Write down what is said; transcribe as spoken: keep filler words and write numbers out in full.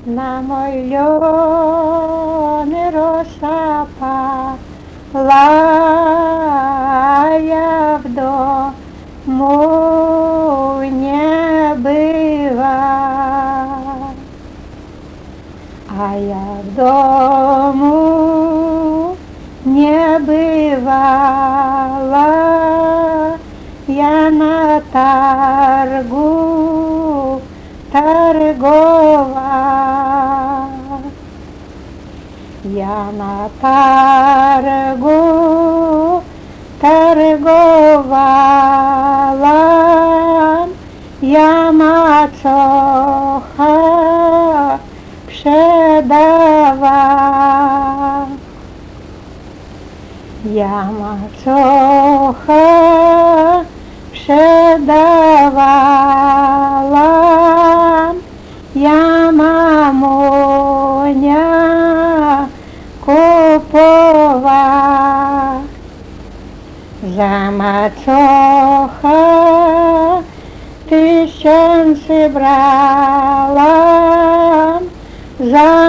На мільйони розсапала я вдому не била, а я вдому не бывала, я на торгу торгова, я на торгу торговала, я мацоха przedała. Ja macocha przedawała, ja mamunia kupowała. Za macocha tysiące brała, za